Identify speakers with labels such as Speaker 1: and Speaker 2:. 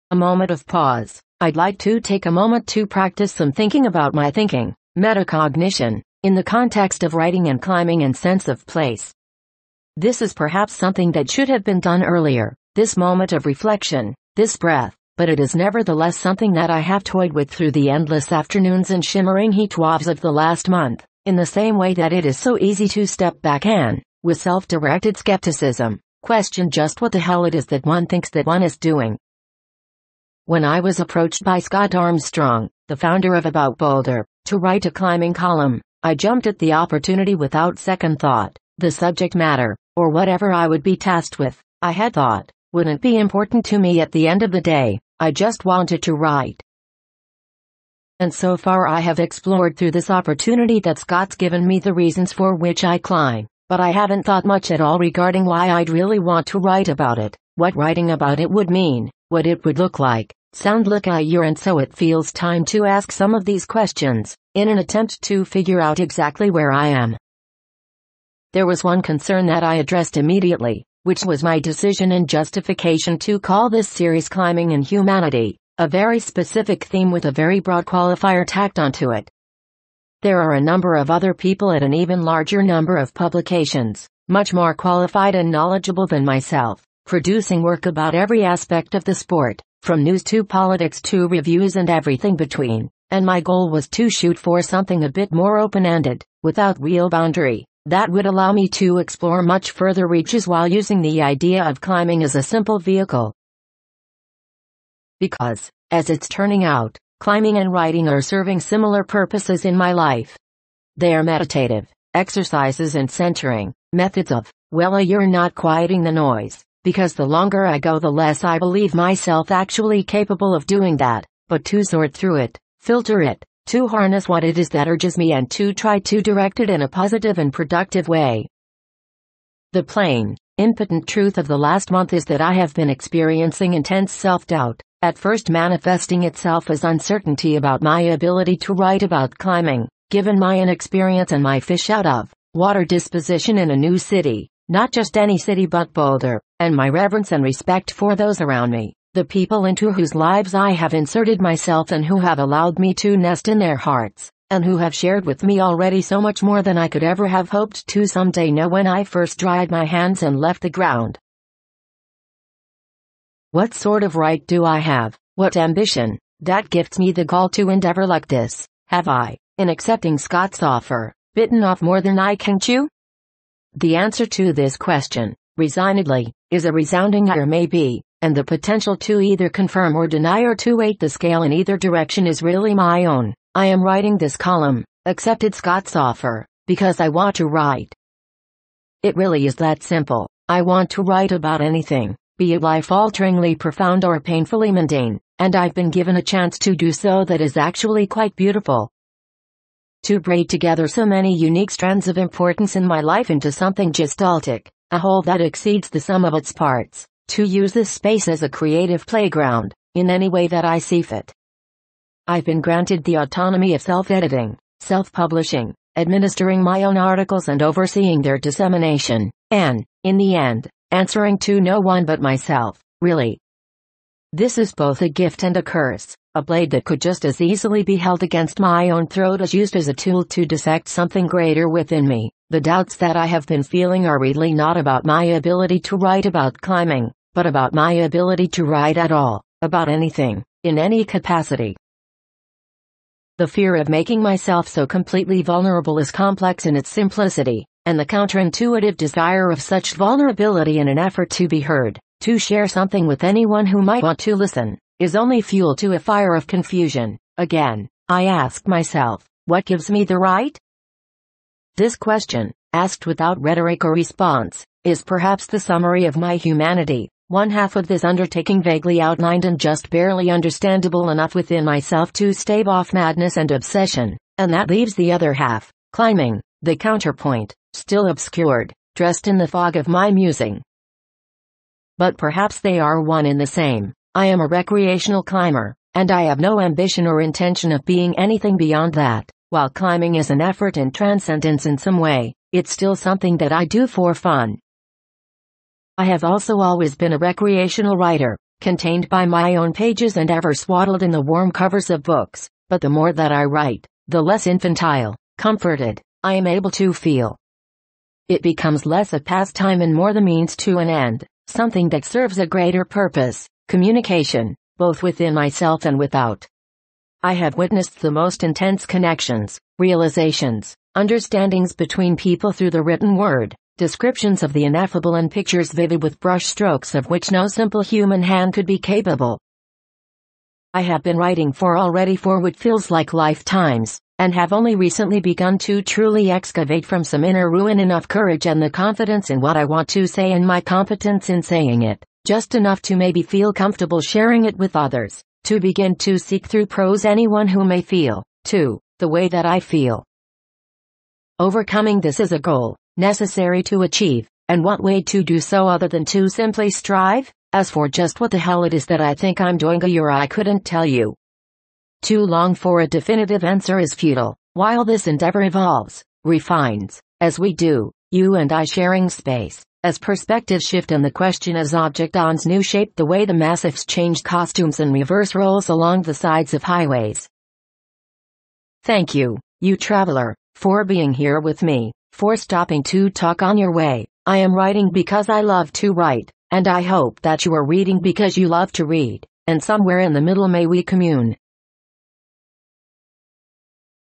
Speaker 1: A moment of pause. I'd like to take a moment to practice some thinking about my thinking, metacognition, in the context of writing and climbing and sense of place. This is perhaps something that should have been done earlier, this moment of reflection, this breath, but it is nevertheless something that I have toyed with through the endless afternoons and shimmering heat waves of the last month, in the same way that it is so easy to step back and, with self-directed skepticism, question just what the hell it is that one thinks that one is doing. When I was approached by Scott Armstrong, the founder of About Boulder, to write a climbing column, I jumped at the opportunity without second thought. The subject matter, or whatever I would be tasked with, I had thought, wouldn't be important to me at the end of the day. I just wanted to write. And so far I have explored through this opportunity that Scott's given me the reasons for which I climb, but I haven't thought much at all regarding why I'd really want to write about it, what writing about it would mean, what it would look like, sound like a year, and so it feels time to ask some of these questions, in an attempt to figure out exactly where I am. There was one concern that I addressed immediately, which was my decision and justification to call this series Climbing and Humanity, a very specific theme with a very broad qualifier tacked onto it. There are a number of other people at an even larger number of publications, much more qualified and knowledgeable than myself, producing work about every aspect of the sport, from news to politics to reviews and everything between, and my goal was to shoot for something a bit more open-ended, without real boundary, that would allow me to explore much further reaches while using the idea of climbing as a simple vehicle. Because, as it's turning out, climbing and writing are serving similar purposes in my life. They are meditative exercises and centering methods of, well, you're not quieting the noise, because the longer I go the less I believe myself actually capable of doing that, but to sort through it, filter it, to harness what it is that urges me and to try to direct it in a positive and productive way. The plain, impotent truth of the last month is that I have been experiencing intense self-doubt, at first manifesting itself as uncertainty about my ability to write about climbing, given my inexperience and my fish out of water disposition in a new city, not just any city but Boulder, and my reverence and respect for those around me, the people into whose lives I have inserted myself and who have allowed me to nest in their hearts, and who have shared with me already so much more than I could ever have hoped to someday know when I first dried my hands and left the ground. What sort of right do I have, what ambition, that gifts me the gall to endeavor like this? Have I, in accepting Scott's offer, bitten off more than I can chew? The answer to this question, resignedly, is a resounding maybe. And the potential to either confirm or deny or to weight the scale in either direction is really my own. I am writing this column, accepted Scott's offer, because I want to write. It really is that simple. I want to write about anything, be it life-alteringly profound or painfully mundane, and I've been given a chance to do so that is actually quite beautiful. To braid together so many unique strands of importance in my life into something gestaltic, a whole that exceeds the sum of its parts. To use this space as a creative playground, in any way that I see fit. I've been granted the autonomy of self-editing, self-publishing, administering my own articles and overseeing their dissemination, and, in the end, answering to no one but myself, really. This is both a gift and a curse, a blade that could just as easily be held against my own throat as used as a tool to dissect something greater within me. The doubts that I have been feeling are really not about my ability to write about climbing, but about my ability to write at all, about anything, in any capacity. The fear of making myself so completely vulnerable is complex in its simplicity, and the counterintuitive desire of such vulnerability in an effort to be heard, to share something with anyone who might want to listen, is only fuel to a fire of confusion. Again, I ask myself, what gives me the right? This question, asked without rhetoric or response, is perhaps the summary of my humanity, one half of this undertaking vaguely outlined and just barely understandable enough within myself to stave off madness and obsession, and that leaves the other half, climbing, the counterpoint, still obscured, dressed in the fog of my musing. But perhaps they are one and the same. I am a recreational climber, and I have no ambition or intention of being anything beyond that. While climbing is an effort in transcendence in some way, it's still something that I do for fun. I have also always been a recreational writer, contained by my own pages and ever swaddled in the warm covers of books, but the more that I write, the less infantile, comforted, I am able to feel. It becomes less a pastime and more the means to an end, something that serves a greater purpose, communication, both within myself and without. I have witnessed the most intense connections, realizations, understandings between people through the written word, descriptions of the ineffable and pictures vivid with brush strokes of which no simple human hand could be capable. I have been writing for what feels like lifetimes, and have only recently begun to truly excavate from some inner ruin enough courage and the confidence in what I want to say and my competence in saying it, just enough to maybe feel comfortable sharing it with others, to begin to seek through prose anyone who may feel, too, the way that I feel. Overcoming this is a goal, necessary to achieve, and what way to do so other than to simply strive? As for just what the hell it is that I think I'm doing, I couldn't tell you. Too long for a definitive answer is futile, while this endeavor evolves, refines, as we do, you and I sharing space, as perspectives shift and the question as object dons new shape the way the massives change costumes and reverse roles along the sides of highways. Thank you, you traveler, for being here with me, for stopping to talk on your way. I am writing because I love to write, and I hope that you are reading because you love to read, and somewhere in the middle may we commune.